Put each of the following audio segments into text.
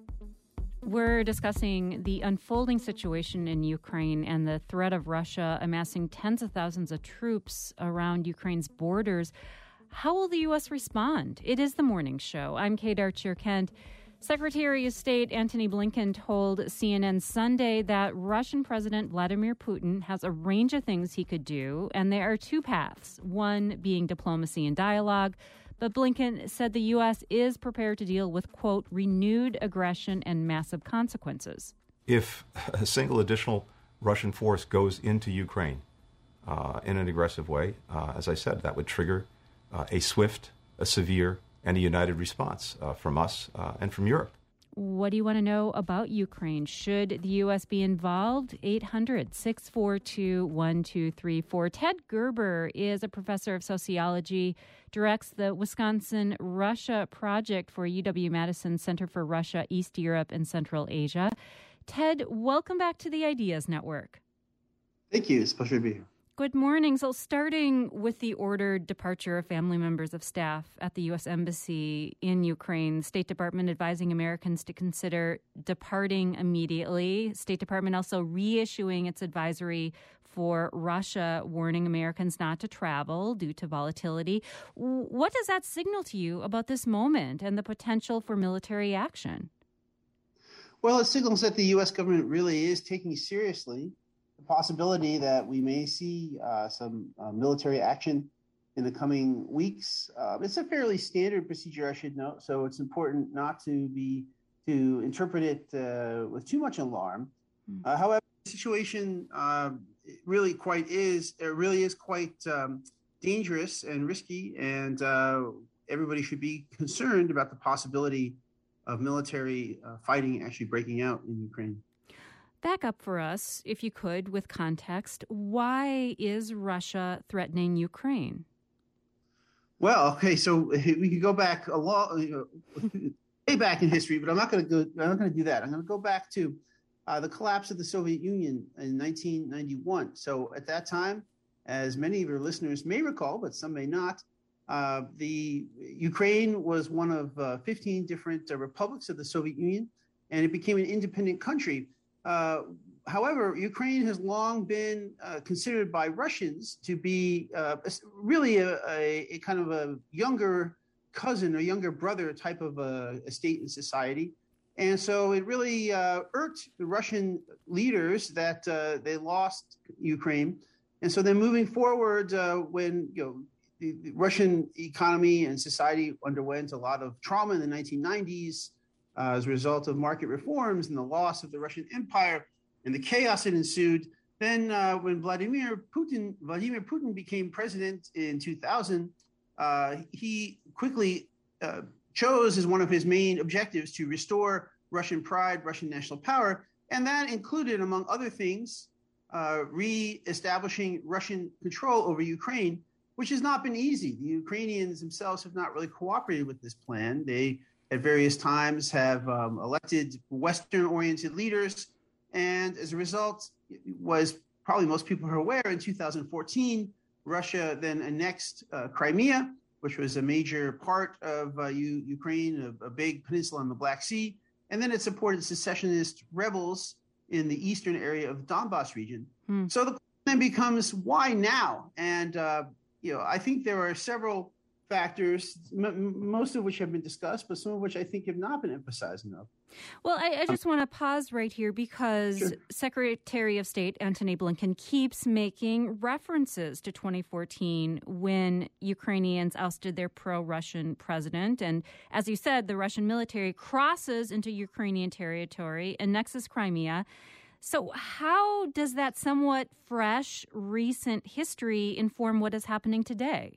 We're discussing the unfolding situation in Ukraine and the threat of Russia amassing tens of thousands of troops around Ukraine's borders. How will the U.S. respond? It is the morning show. I'm Kate Archer-Kent. Secretary of State Antony Blinken told CNN Sunday that Russian President Vladimir Putin has a range of things he could do, and there are two paths, one being diplomacy and dialogue. But Blinken said the U.S. is prepared to deal with, quote, renewed aggression and massive consequences. If a single additional Russian force goes into Ukraine in an aggressive way, as I said, that would trigger a swift, a severe, and a united response from us and from Europe. What do you want to know about Ukraine? Should the U.S. be involved? 800-642-1234. Ted Gerber is a professor of sociology, directs the Wisconsin-Russia Project for UW-Madison Center for Russia, East Europe, and Central Asia. Ted, welcome back to the Ideas Network. Thank you. It's a pleasure to be here. Good morning. So starting with the ordered departure of family members of staff at the U.S. Embassy in Ukraine, the State Department advising Americans to consider departing immediately. State Department also reissuing its advisory for Russia, warning Americans not to travel due to volatility. What does that signal to you about this moment and the potential for military action? Well, it signals that the U.S. government really is taking seriously the possibility that we may see some military action in the coming weeks. It's a fairly standard procedure, I should note, so it's important not to interpret it with too much alarm. However, the situation really is quite dangerous and risky, and everybody should be concerned about the possibility of military fighting actually breaking out in Ukraine. Back up for us, if you could, with context. Why is Russia threatening Ukraine? Well, okay, so we could go back a long, way back in history, but I'm not going to do that. I'm going to go back to the collapse of the Soviet Union in 1991. So at that time, as many of your listeners may recall, but some may not, the Ukraine was one of 15 different republics of the Soviet Union, and it became an independent country. However, Ukraine has long been considered by Russians to be really a kind of a younger cousin or younger brother type of a state in society. And so it really irked the Russian leaders that they lost Ukraine. And so then moving forward, when the Russian economy and society underwent a lot of trauma in the 1990s, as a result of market reforms and the loss of the Russian Empire and the chaos that ensued. Then when Vladimir Putin became president in 2000, he quickly chose as one of his main objectives to restore Russian pride, Russian national power. And that included, among other things, re-establishing Russian control over Ukraine, which has not been easy. The Ukrainians themselves have not really cooperated with this plan. They at various times have elected Western-oriented leaders. And as a result, was probably most people are aware, in 2014, Russia then annexed Crimea, which was a major part of Ukraine, a big peninsula on the Black Sea. And then it supported secessionist rebels in the eastern area of the Donbass region. So the question then becomes, why now? And, I think there are several factors, most of which have been discussed, but some of which I think have not been emphasized enough. Well, I just want to pause right here because Sure. Secretary of State Antony Blinken keeps making references to 2014 when Ukrainians ousted their pro-Russian president. And as you said, the Russian military crosses into Ukrainian territory, annexes Crimea. So how does that somewhat fresh, recent history inform what is happening today?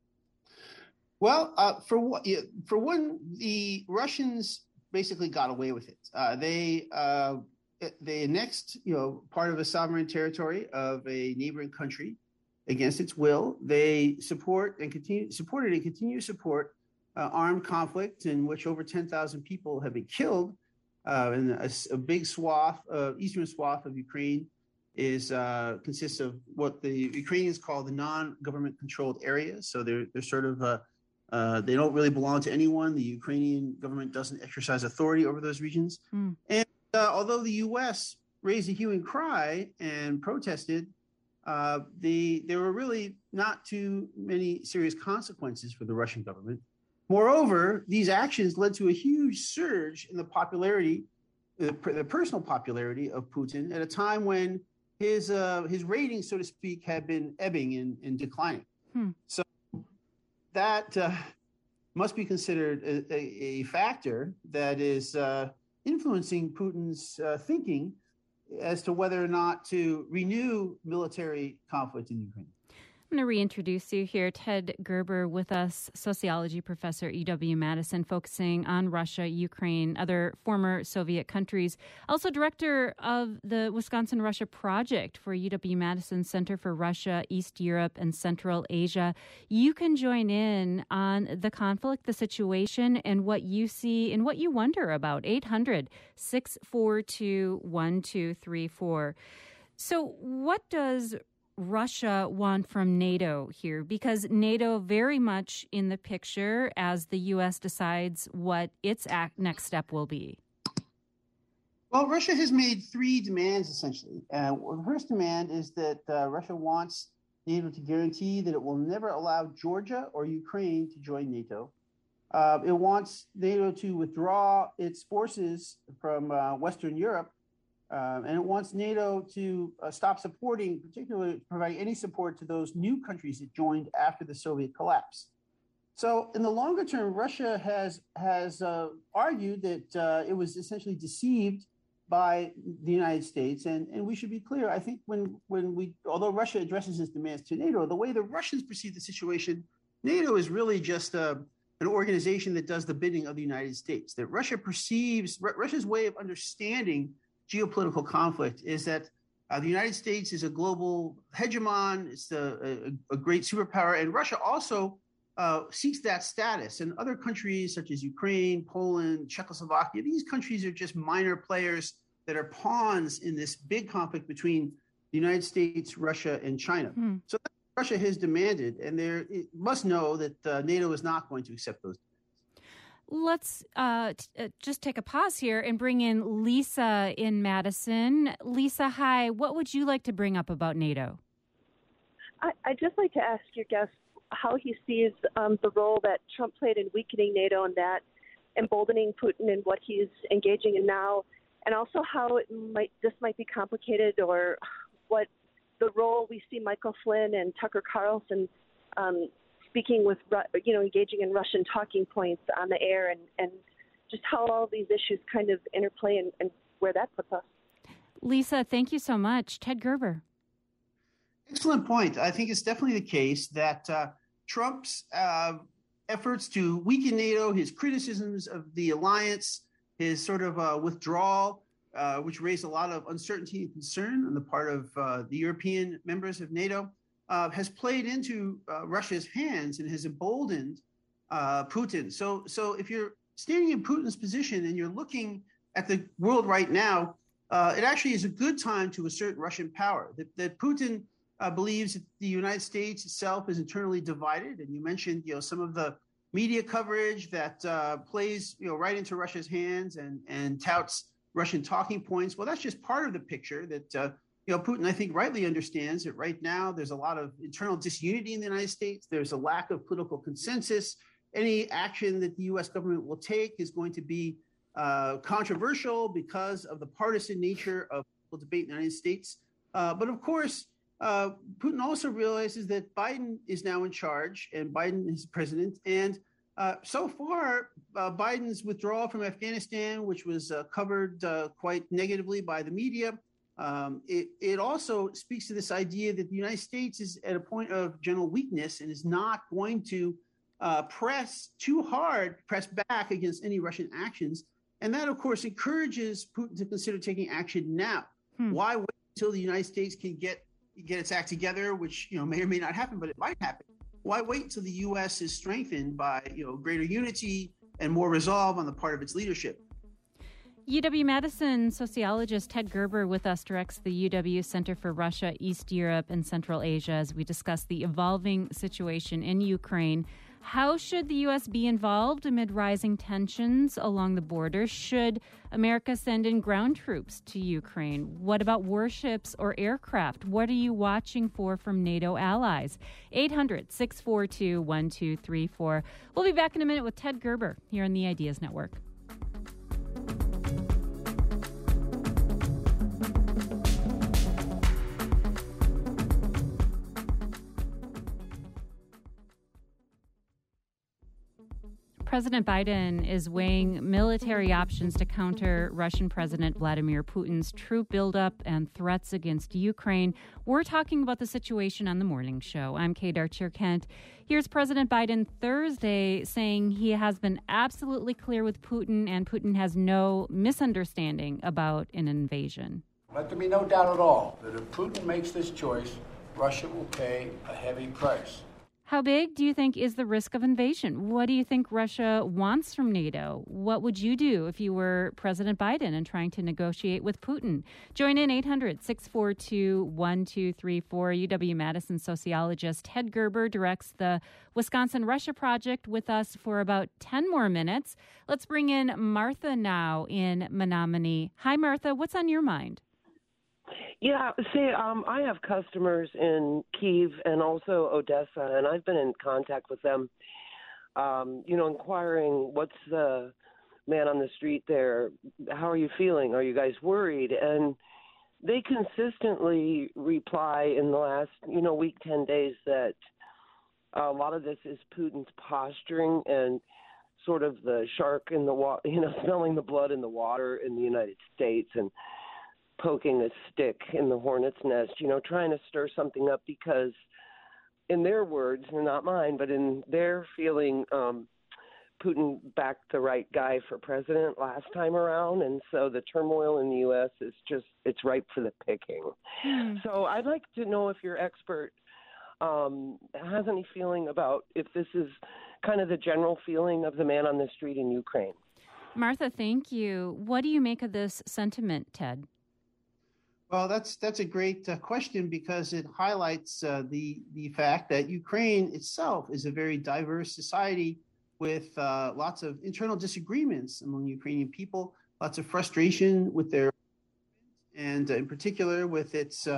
Well, for one, the Russians basically got away with it. They annexed, part of a sovereign territory of a neighboring country against its will. They supported and continue to support armed conflict in which over 10,000 people have been killed. And a big eastern swath of Ukraine consists of what the Ukrainians call the non-government controlled areas. So they're sort of They don't really belong to anyone. The Ukrainian government doesn't exercise authority over those regions. And although the U.S. raised a hue and cry and protested, there were really not too many serious consequences for the Russian government. Moreover, these actions led to a huge surge in the popularity, the personal popularity of Putin at a time when his ratings, so to speak, had been ebbing and declining. So that must be considered a factor that is influencing Putin's thinking as to whether or not to renew military conflict in Ukraine. I'm going to reintroduce you here. Ted Gerber with us, sociology professor at UW-Madison, focusing on Russia, Ukraine, other former Soviet countries. Also director of the Wisconsin-Russia Project for UW-Madison Center for Russia, East Europe, and Central Asia. You can join in on the conflict, the situation, and what you see and what you wonder about. 800-642-1234. So what does Russia want from NATO here? Because NATO very much in the picture as the U.S. decides what its next step will be. Well, Russia has made three demands, essentially. The first demand is that Russia wants NATO to guarantee that it will never allow Georgia or Ukraine to join NATO. It wants NATO to withdraw its forces from Western Europe. And it wants NATO to stop supporting, particularly providing any support to those new countries that joined after the Soviet collapse. So in the longer term, Russia has argued that it was essentially deceived by the United States. And we should be clear, I think although Russia addresses its demands to NATO, the way the Russians perceive the situation, NATO is really just an organization that does the bidding of the United States. That Russia's way of understanding geopolitical conflict is that the United States is a global hegemon. It's a great superpower. And Russia also seeks that status. And other countries such as Ukraine, Poland, Czechoslovakia, these countries are just minor players that are pawns in this big conflict between the United States, Russia, and China. So that's what Russia has demanded. And it must know that NATO is not going to accept those. Let's just take a pause here and bring in Lisa in Madison. Lisa, hi. What would you like to bring up about NATO? I'd just like to ask your guest how he sees the role that Trump played in weakening NATO and that emboldening Putin and what he's engaging in now, and also how this might be complicated, or what the role we see Michael Flynn and Tucker Carlson speaking with, engaging in Russian talking points on the air, and just how all these issues kind of interplay and where that puts us. Lisa, thank you so much. Ted Gerber. Excellent point. I think it's definitely the case that Trump's efforts to weaken NATO, his criticisms of the alliance, his sort of withdrawal, which raised a lot of uncertainty and concern on the part of the European members of NATO, has played into Russia's hands and has emboldened Putin. So if you're standing in Putin's position and you're looking at the world right now, it actually is a good time to assert Russian power. That Putin believes that the United States itself is internally divided, and you mentioned some of the media coverage that plays right into Russia's hands and touts Russian talking points. Well, that's just part of the picture that. Putin, I think, rightly understands that right now there's a lot of internal disunity in the United States. There's a lack of political consensus. Any action that the U.S. government will take is going to be controversial because of the partisan nature of political debate in the United States. But of course, Putin also realizes that Biden is now in charge and Biden is president. And so far, Biden's withdrawal from Afghanistan, which was covered quite negatively by the media, it also speaks to this idea that the United States is at a point of general weakness and is not going to press back against any Russian actions. And that, of course, encourages Putin to consider taking action now. Why wait until the United States can get its act together, which may or may not happen, but it might happen? Why wait until the U.S. is strengthened by greater unity and more resolve on the part of its leadership? UW-Madison sociologist Ted Gerber with us directs the UW Center for Russia, East Europe, and Central Asia as we discuss the evolving situation in Ukraine. How should the U.S. be involved amid rising tensions along the border? Should America send in ground troops to Ukraine? What about warships or aircraft? What are you watching for from NATO allies? 800-642-1234. We'll be back in a minute with Ted Gerber here on the Ideas Network. President Biden is weighing military options to counter Russian President Vladimir Putin's troop buildup and threats against Ukraine. We're talking about the situation on the morning show. I'm Kate Archer-Kent. Here's President Biden Thursday saying he has been absolutely clear with Putin and Putin has no misunderstanding about an invasion. Let there be no doubt at all that if Putin makes this choice, Russia will pay a heavy price. How big do you think is the risk of invasion? What do you think Russia wants from NATO? What would you do if you were President Biden and trying to negotiate with Putin? Join in 800-642-1234. UW-Madison sociologist Ted Gerber directs the Wisconsin Russia Project with us for about 10 more minutes. Let's bring in Martha now in Menominee. Hi, Martha. What's on your mind? Yeah, see, I have customers in Kyiv and also Odessa, and I've been in contact with them, inquiring what's the man on the street there, how are you feeling, are you guys worried? And they consistently reply in the last, week, 10 days that a lot of this is Putin's posturing and sort of the shark in the water, smelling the blood in the water in the United States and poking a stick in the hornet's nest, trying to stir something up because in their words, and not mine, but in their feeling, Putin backed the right guy for president last time around. And so the turmoil in the U.S. is it's ripe for the picking. So I'd like to know if your expert has any feeling about if this is kind of the general feeling of the man on the street in Ukraine. Martha, thank you. What do you make of this sentiment, Ted? Well, that's a great question because it highlights the fact that Ukraine itself is a very diverse society with lots of internal disagreements among Ukrainian people, lots of frustration with their, and in particular with its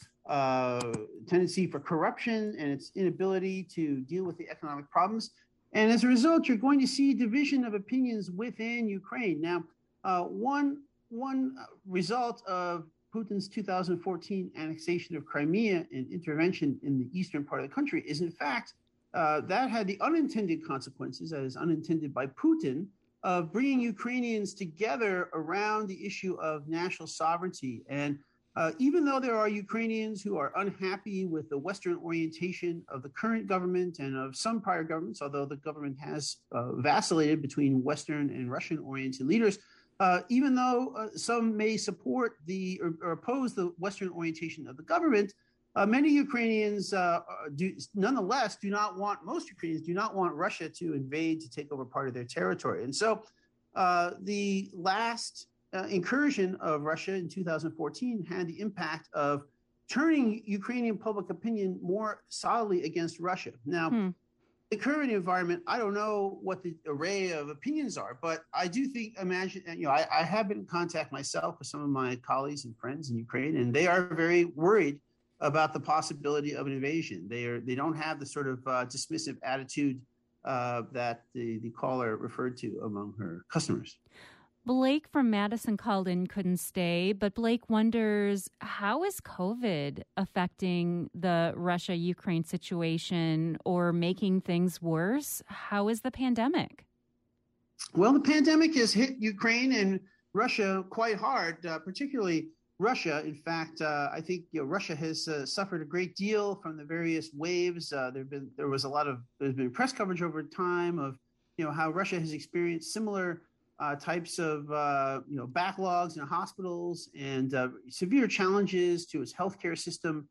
tendency for corruption and its inability to deal with the economic problems. And as a result, you're going to see division of opinions within Ukraine. Now, one result of Putin's 2014 annexation of Crimea and intervention in the eastern part of the country is, in fact, that had the unintended consequences, as unintended by Putin, of bringing Ukrainians together around the issue of national sovereignty. And even though there are Ukrainians who are unhappy with the Western orientation of the current government and of some prior governments, although the government has vacillated between Western and Russian-oriented leaders, even though some may support or oppose the Western orientation of the government, many Ukrainians nonetheless most Ukrainians do not want Russia to invade, to take over part of their territory. And so the last incursion of Russia in 2014 had the impact of turning Ukrainian public opinion more solidly against Russia. Now, the current environment, I don't know what the array of opinions are, but I do think, I have been in contact myself with some of my colleagues and friends in Ukraine, and they are very worried about the possibility of an invasion. They don't have the sort of dismissive attitude that the caller referred to among her customers. Blake from Madison called in, couldn't stay, but Blake wonders, how is COVID affecting the Russia-Ukraine situation or making things worse? How is the pandemic? Well, the pandemic has hit Ukraine and Russia quite hard, particularly Russia. In fact, I think Russia has suffered a great deal from the various waves. There's been press coverage over time of how Russia has experienced similar types of backlogs in hospitals and severe challenges to its healthcare system.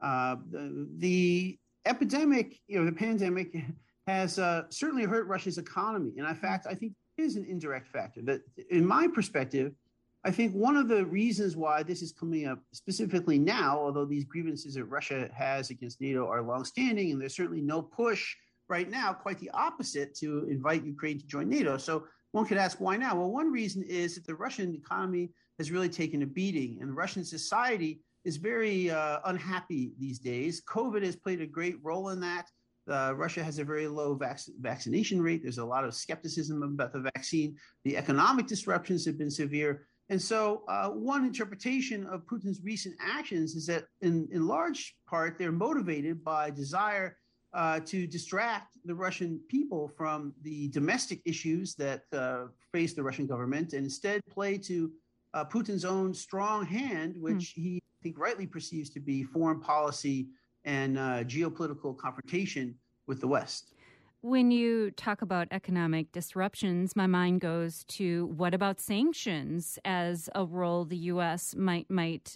The epidemic, the pandemic, has certainly hurt Russia's economy, and in fact, I think it is an indirect factor. That, in my perspective, I think one of the reasons why this is coming up specifically now, although these grievances that Russia has against NATO are longstanding, and there's certainly no push right now quite the opposite, to invite Ukraine to join NATO. So one could ask, why now? Well, one reason is that the Russian economy has really taken a beating, and the Russian society is very unhappy these days. COVID has played a great role in that. Russia has a very low vaccination rate. There's a lot of skepticism about the vaccine. The economic disruptions have been severe. And so one interpretation of Putin's recent actions is that in large part, they're motivated by desire to distract the Russian people from the domestic issues that face the Russian government, and instead play to Putin's own strong hand, which he, I think, rightly perceives to be foreign policy and geopolitical confrontation with the West. When you talk about economic disruptions, my mind goes to what about sanctions as a role the U.S. might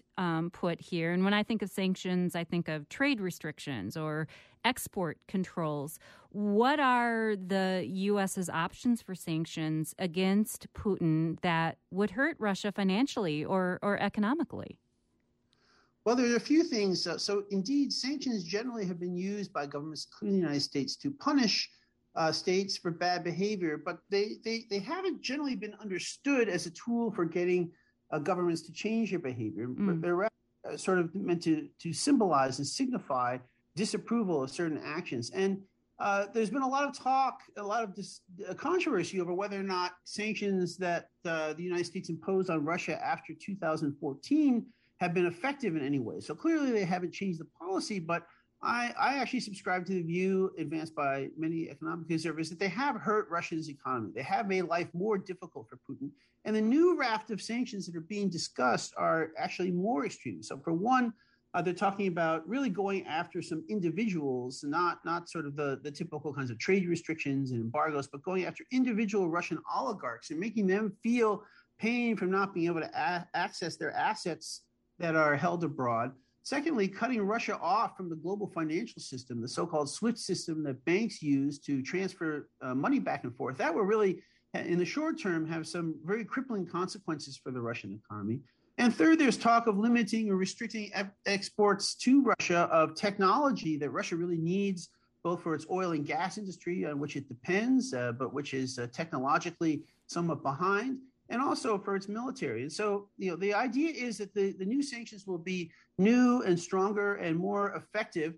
put here? And when I think of sanctions, I think of trade restrictions or export controls. What are the U.S.'s options for sanctions against Putin that would hurt Russia financially or economically? Well, there are a few things. So indeed, sanctions generally have been used by governments, including the United States, to punish states for bad behavior, but they haven't generally been understood as a tool for getting governments to change their behavior. But they're sort of meant to symbolize and signify disapproval of certain actions. And there's been a lot of talk, a lot of controversy over whether or not sanctions that the United States imposed on Russia after 2014 have been effective in any way. So clearly they haven't changed the policy, but I actually subscribe to the view advanced by many economic observers that they have hurt Russia's economy. They have made life more difficult for Putin. And the new raft of sanctions that are being discussed are actually more extreme. So for one, they're talking about really going after some individuals, not sort of the typical kinds of trade restrictions and embargoes, but going after individual Russian oligarchs and making them feel pain from not being able to access their assets that are held abroad. Secondly, cutting Russia off from the global financial system, the so-called SWIFT system that banks use to transfer money back and forth. That will really, in the short term, have some very crippling consequences for the Russian economy. And third, there's talk of limiting or restricting exports to Russia of technology that Russia really needs, both for its oil and gas industry, on which it depends, but which is technologically somewhat behind, and also for its military. And so, the idea is that the new sanctions will be new and stronger and more effective.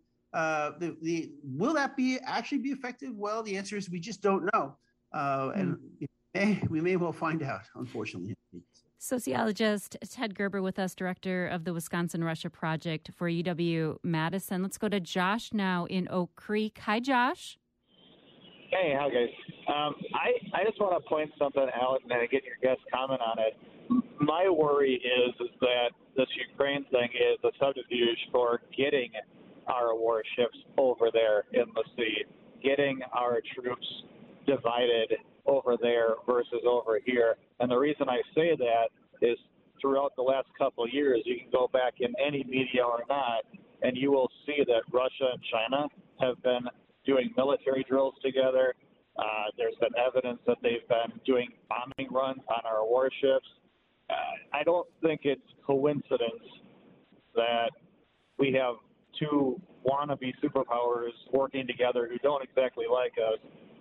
Will that actually be effective? Well, the answer is we just don't know. And we may well find out, unfortunately. Sociologist Ted Gerber with us, director of the Wisconsin-Russia Project for UW-Madison. Let's go to Josh now in Oak Creek. Hi, Josh. Hey, hi, guys. I just want to point something out and get your guest comment on it. My worry is that this Ukraine thing is a subterfuge for getting our warships over there in the sea, getting our troops divided over there versus over here. And the reason I say that is throughout the last couple of years, you can go back in any media or not, and you will see that Russia and China have been doing military drills together. There's been evidence that they've been doing bombing runs on our warships. I don't think it's coincidence that we have two wannabe superpowers working together who don't exactly like us.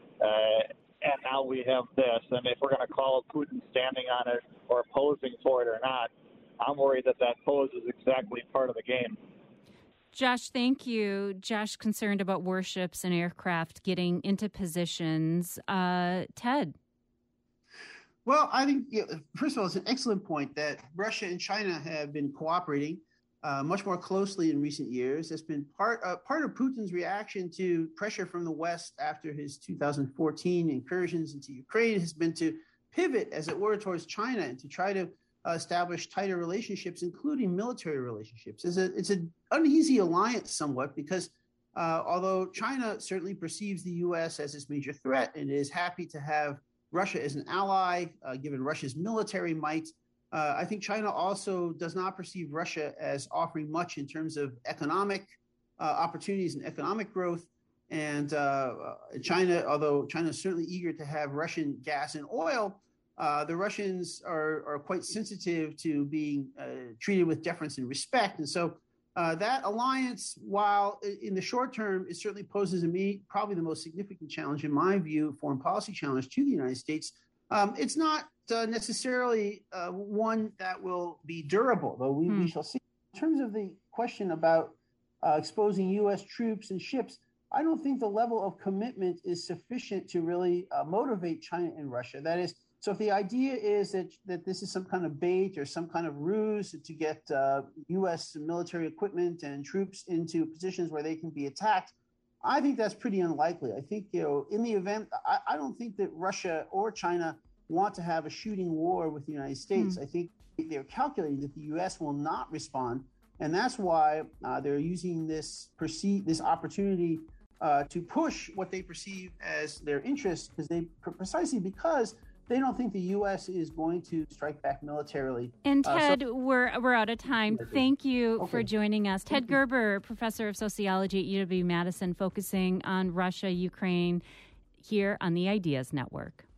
And now we have this. And if we're going to call Putin standing on it or posing for it or not, I'm worried that pose is exactly part of the game. Josh, thank you. Josh, concerned about warships and aircraft getting into positions. Ted? Well, I think, first of all, it's an excellent point that Russia and China have been cooperating much more closely in recent years. That's been part of Putin's reaction to pressure from the West after his 2014 incursions into Ukraine has been to pivot, as it were, towards China and to try to establish tighter relationships, including military relationships. It's an uneasy alliance somewhat because although China certainly perceives the U.S. as its major threat and is happy to have Russia as an ally, given Russia's military might, I think China also does not perceive Russia as offering much in terms of economic opportunities and economic growth. And China, although China is certainly eager to have Russian gas and oil, the Russians are quite sensitive to being treated with deference and respect. And so That alliance, while in the short term, it certainly poses probably the most significant challenge, in my view, foreign policy challenge to the United States. It's not necessarily one that will be durable, though we shall see. In terms of the question about exposing U.S. troops and ships, I don't think the level of commitment is sufficient to really motivate China and Russia. That is, so if the idea is that this is some kind of bait or some kind of ruse to get U.S. military equipment and troops into positions where they can be attacked, I think that's pretty unlikely. I think, in the event, I don't think that Russia or China want to have a shooting war with the United States. I think they're calculating that the U.S. will not respond, and that's why they're using this opportunity to push what they perceive as their interest, precisely because they don't think the U.S. is going to strike back militarily. And Ted, we're out of time. Thank you for joining us. Ted Gerber, professor of sociology at UW-Madison, focusing on Russia, Ukraine, here on the Ideas Network.